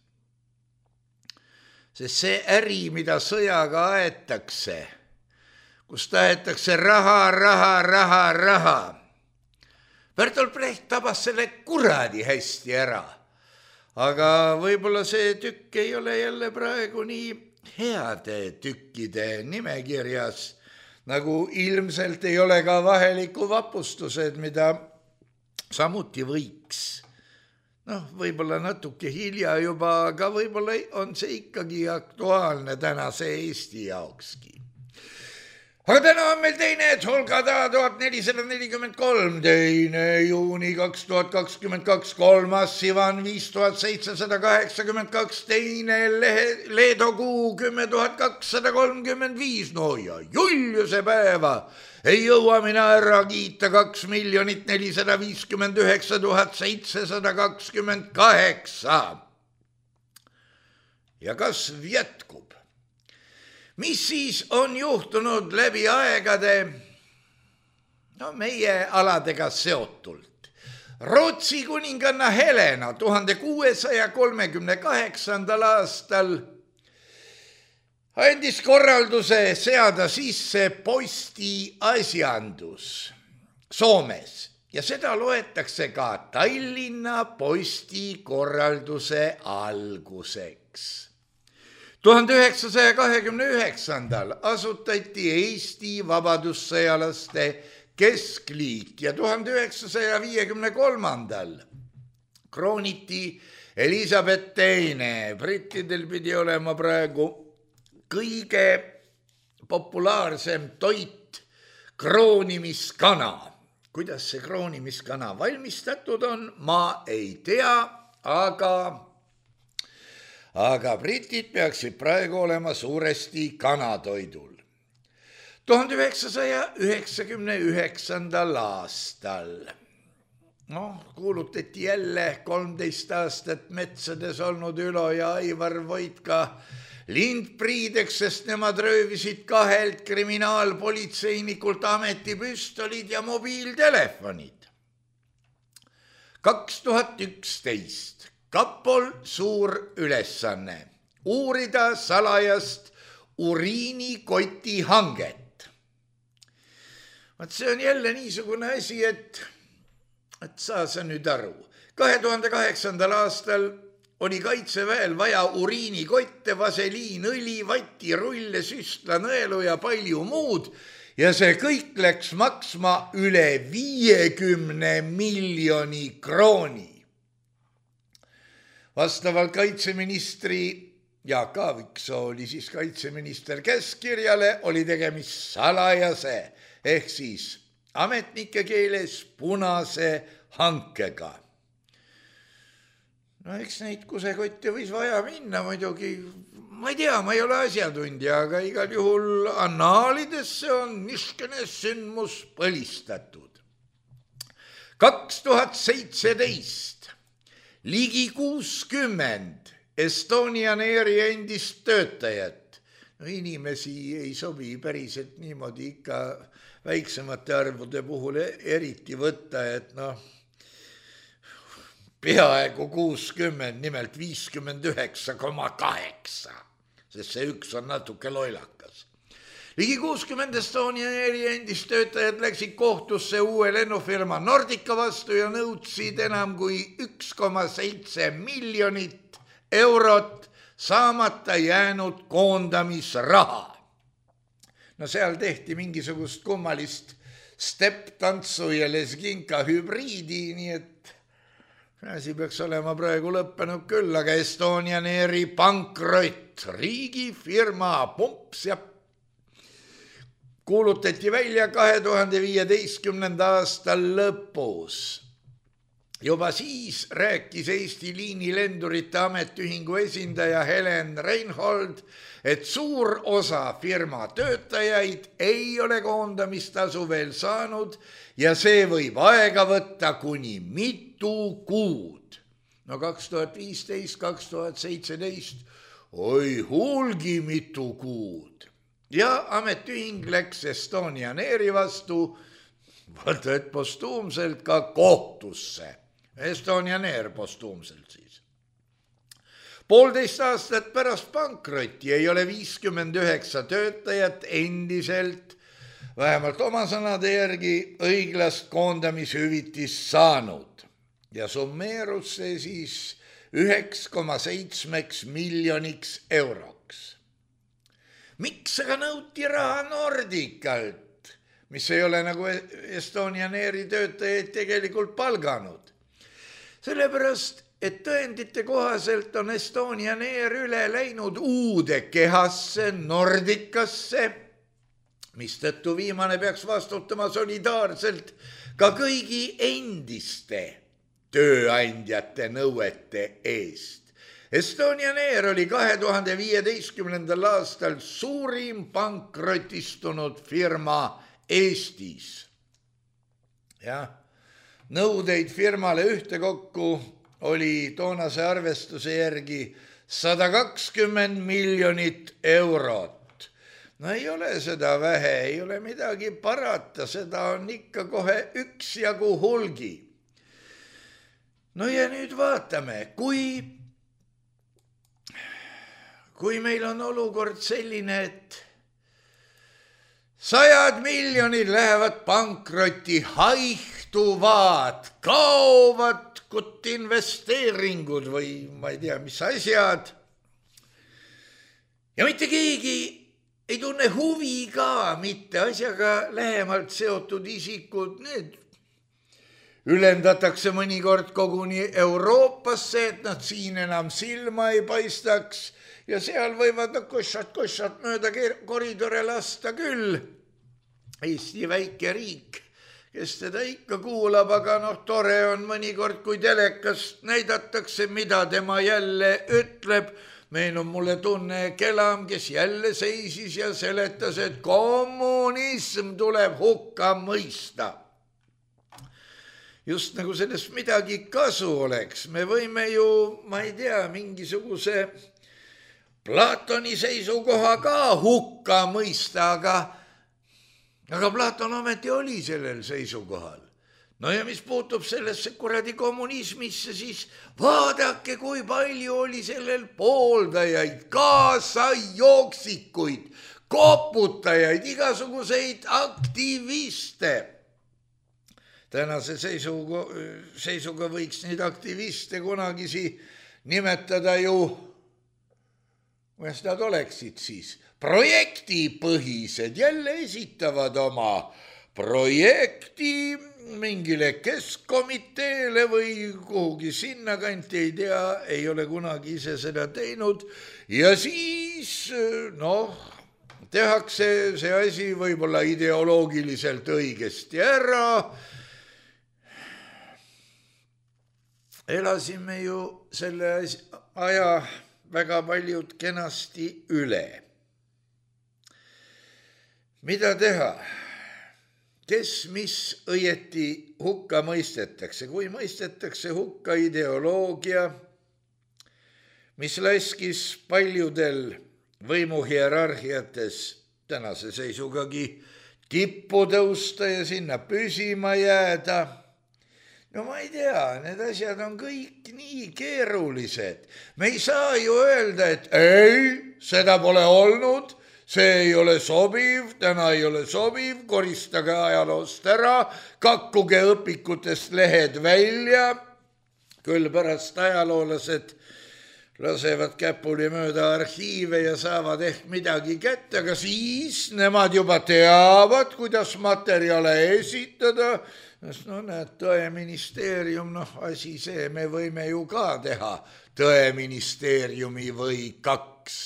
Sest see äri, mida sõjaga aetakse, kus tahetakse raha, raha, raha, raha. Bertolt Brecht tabas selle kuradi hästi ära. Aga võib-olla see tükk ei ole jälle praegu nii heade tükkide nimekirjas, nagu ilmselt ei ole ka vaheliku vapustused, mida samuti võiks noh, võib-olla natuke hilja juba, aga võib-olla on see ikkagi aktuaalne tänase Eesti jaokski. Aga täna on meil teine Tolgada tuhat nelisada nelikümmend kolm, teine juuni kaks tuhat kakskümmend kaks, kolmas Sivan viis tuhat seitsesada kaheksakümmend kaks, teine Leedo kuu kümme tuhat kakssada kolmkümmend viis, no ja Juliuse päeva ei jõua mina ära kiita kaks miljonit nelisada viiskümmend üheksa tuhat seitsesada kakskümmend kaheksa. Ja kasv jätkub. Mis siis on juhtunud läbi aegade no, meie aladega seotult? Rootsi kuninganna Helena tuhande kuuesaja kolmekümne kaheksandal aastal andis korralduse seada sisse postiasjandus Soomes ja seda loetakse ka Tallinna postikorralduse alguseks. tuhande üheksasaja kahekümne üheksandal asutati Eesti vabadussõjalaste keskliit ja tuhande üheksasaja viiekümne kolmandal krooniti Elizabeth teine. Brittidel pidi olema praegu kõige populaarsem toit kroonimiskana. Kuidas see kroonimiskana valmistatud on, ma ei tea, aga... aga britid peaksid praegu olema suuresti kanatoidul. tuhande üheksasaja üheksakümne üheksandal aastal noh, kuulutati jälle kolmteist aastat metsades olnud Ülo ja Aivar Voitka lindpriideks, sest nemad röövisid kahelt kriminaalpolitseinikult ametipüstolid ja mobiiltelefonid. kaks tuhat üksteist kapol suur ülesanne uurida salajast uriinikoti hanget. Vaat see on jälle niisugune asi, et, et saa sa nüüd aru. kahe tuhande kaheksandal aastal oli kaitseväel vaja uriinikotte, vaseliinõli, vatirulle, süstlanõelu ja palju muud ja see kõik läks maksma üle viiekümne miljoni krooni. Vastavalt kaitseministri Jaak Aaviksoo oli siis kaitseminister käskkirjale, oli tegemist salajase ehk siis ametnike keeles punase hankega. No eks neid kusekotte võis vaja minna muidugi, ma ei tea, ma ei ole asjatundja, aga igal juhul annaalidesse on niskene sündmus põlistatud. kaks tuhat seitseteist ligi kuuskümmend Estonian Airi endist töötajat. No inimesi ei sobi päriselt niimoodi ikka väiksemate arvude puhul eriti võtta, et noh, peaaegu kuuskümmend, nimelt viiskümmend üheksa koma kaheksa, sest see üks on natuke loilakas. Ligi kuuskümmend Estonian Airi endist töötajad läksid kohtusse uue lennufirma Nordica vastu ja nõudsid enam kui üks koma seitse miljonit eurot saamata jäänud koondamisraha. No seal tehti mingisugust kummalist step-tantsu ja lesginka hübriidi, nii et asi peaks olema praegu lõppenud küll, aga Estonian Airi pankrott, riigifirma pumps ja kuulutati välja kahe tuhande viieteistkümnenda aastal lõpus. Juba siis rääkis Eesti Liinilendurite Ametiühingu esindaja Helen Reinhold, et suur osa firma töötajaid ei ole koondamistasu veel saanud ja see võib aega võtta kuni mitu kuud. No kaks tuhat viisteist, kaks tuhat seitseteist, oi hulgi mitu kuud. Ja ametiühing läks Estonian Airi vastu, vaata et postuumselt ka kohtusse. Estonian Air postuumselt siis. Poolteist aastat pärast pankrotti ei ole viiskümmend üheksa töötajat endiselt, vähemalt oma sõnade järgi, õiglast koondamishüvitist saanud. Ja summeerus see siis üheks koma seitsmeks miljoniks euroks. Miks aga nõuti raha Nordicalt, mis ei ole nagu Estonian Airi töötajaid tegelikult palganud? Sellepärast, et tõendite kohaselt on Estonian Air üle läinud uude kehasse, Nordicasse, mistõttu viimane peaks vastutama solidaarselt ka kõigi endiste tööandjate nõuete eest. Estonian Air oli kahe tuhande viieteistkümnendal aastal suurim pankrotistunud firma Eestis. Jah, nõudeid firmale ühtekokku oli toonase arvestuse järgi sada kakskümmend miljonit eurot. No ei ole seda vähe, ei ole midagi parata, seda on ikka kohe üksjagu hulgi. No ja nüüd vaatame, kui, kui meil on olukord selline, et sajad miljonid lähevad pankrotti, haihtuvad, kaovad kut investeeringud või ma ei tea, mis asjad. Ja mitte keegi ei tunne huvi ka, mitte asjaga lähemalt seotud isikud, need ülendatakse mõnikord koguni Euroopasse, et nad siin enam silma ei paistaks ja seal võivad no, košat-košat mööda koridore lasta küll. Eesti väike riik, kes teda ikka kuulab, aga noh, tore on mõnikord, kui telekast näidatakse, mida tema jälle ütleb. Meenub mulle tunne Kelam, kes jälle seisis ja seletas, et kommunism tuleb hukka mõista. Just nagu sellest midagi kasu oleks. Me võime ju, ma ei tea, mingisuguse Platoni seisukoha ka hukka mõista, aga, aga Platon ometi oli sellel seisukohal. No ja mis puutub sellesse kuradi kommunismisse, siis vaadake, kui palju oli sellel pooldajaid, kaasajooksikuid, koputajaid, igasuguseid aktiviste. Tänase seisuga, seisuga võiks neid aktiviste kunagisi nimetada ju, kuidas nad oleksid siis, projektipõhised, jälle esitavad oma projekti mingile keskkomiteele või kuhugi sinnakanti, ei tea, ei ole kunagi ise seda teinud ja siis noh, tehakse see asi võib-olla ideoloogiliselt õigesti ära. Elasime ju selle aja väga paljud kenasti üle. Mida teha? Kes mis õieti hukka mõistetakse, kui mõistetakse hukka ideoloogia, mis laskis paljudel võimuhierarhiates tänase seisugagi tippu tõusta ja sinna püsima jääda. No ma ei tea, need asjad on kõik nii keerulised. Me ei saa ju öelda, et ei, seda pole olnud, see ei ole sobiv, täna ei ole sobiv, koristage ajaloost ära, kakkuge õpikutest lehed välja, küll pärast ajaloolased lasevad käpuli mööda arhiive ja saavad ehk midagi kätte, aga siis nemad juba teavad, kuidas materjale esitada. No näed, tõeministeerium, noh asi see, me võime ju ka teha tõeministeeriumi või kaks.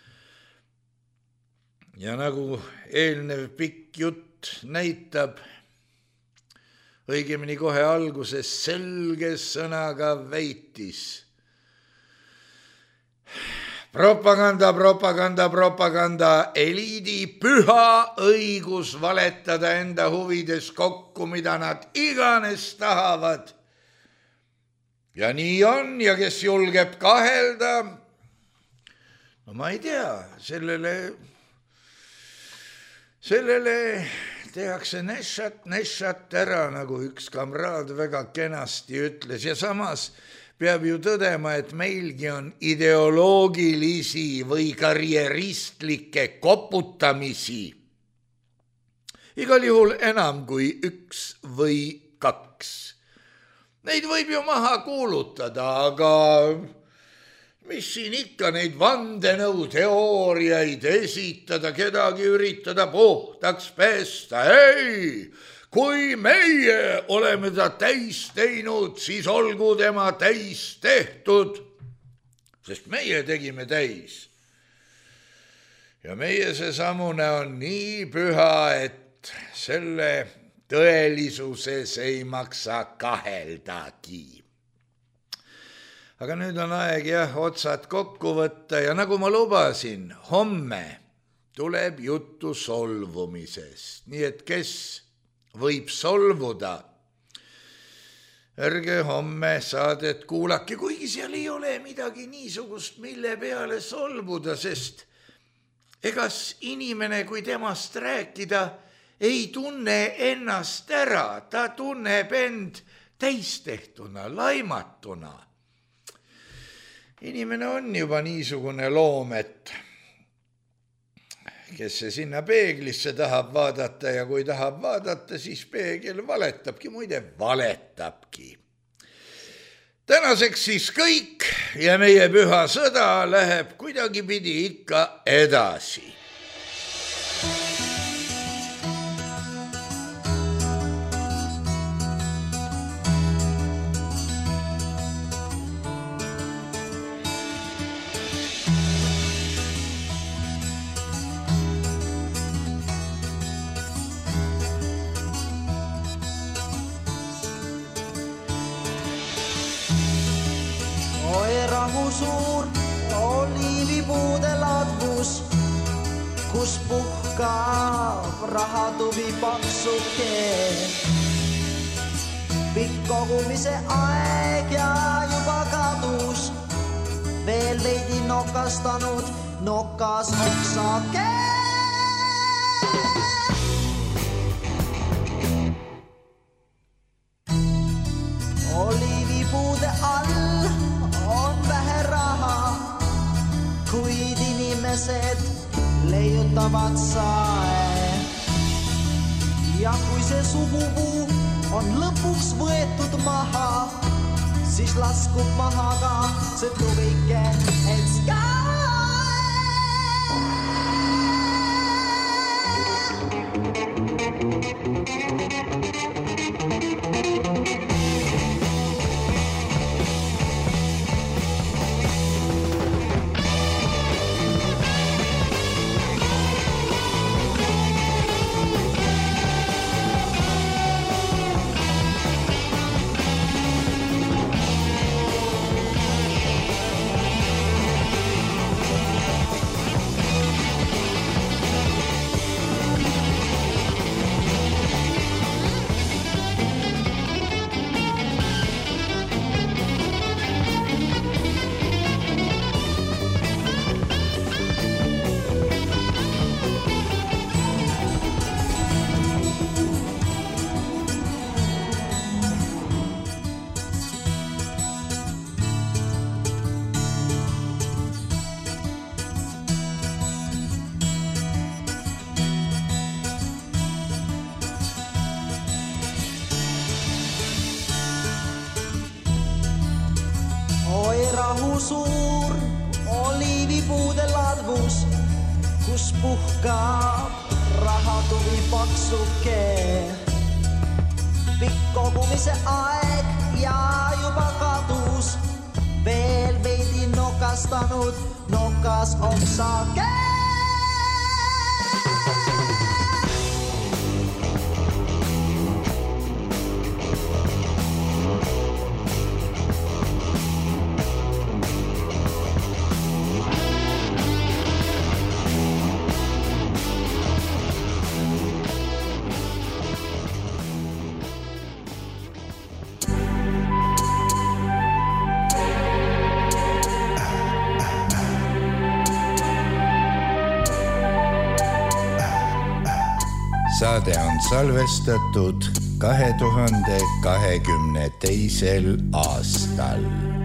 Ja nagu eelnev pikk jutt näitab, õigemini kohe alguses selge sõnaga väitis. Propaganda, propaganda, propaganda, eliidi püha õigus valetada enda huvides kokku, mida nad iganes tahavad. Ja nii on ja kes julgeb kahelda, no ma ei tea, sellele... Sellele tehakse nešat, nešat ära, nagu üks kamraad väga kenasti ütles ja samas peab ju tõdema, et meilgi on ideoloogilisi või karjeristlikke koputamisi. Igal juhul enam kui üks või kaks. Neid võib ju maha kuulutada, aga... mis siin ikka neid vandenõuteooriaid esitada, kedagi üritada puhtaks pesta, ei, kui meie oleme ta täis teinud, siis olgu tema täis tehtud, sest meie tegime täis. Ja meie seesamune on nii püha, et selle tõelisuses ei maksa kaheldagi. Aga nüüd on aeg jah otsad kokku võtta ja nagu ma lubasin, homme tuleb juttu solvumisest. Nii et kes võib solvuda, ärge homme saadet kuulake, kuigi seal ei ole midagi niisugust, mille peale solvuda, sest egas inimene, kui temast rääkida, ei tunne ennast ära, ta tunneb end täistehtuna, laimatuna. Inimene on juba niisugune loom, et kes see sinna peeglisse tahab vaadata ja kui tahab vaadata, siis peegel valetabki, muide valetabki. Tänaseks siis kõik ja meie püha sõda läheb kuidagipidi ikka edasi. Suur oliivipuude ladvus, kus puhkab rahatuvi paksuke. Pikk kogumise aeg ja juba kadus, veel veidi nokastanud nokas oksake. Oliivipuude all on vähe raha, kuid inimesed leiutavad sae. Ja kui see sugupuu on lõpuks võetud maha, siis laskub maha ka see tuvike enska. Suur oliivipuude ladvus, kus puhkab rahatuvi paksuke. Pikk kogumise aeg ja juba kadus, veel veidi nokastanud nokas oksake. Saade on salvestatud kahe tuhande kahekümne teisel aastal.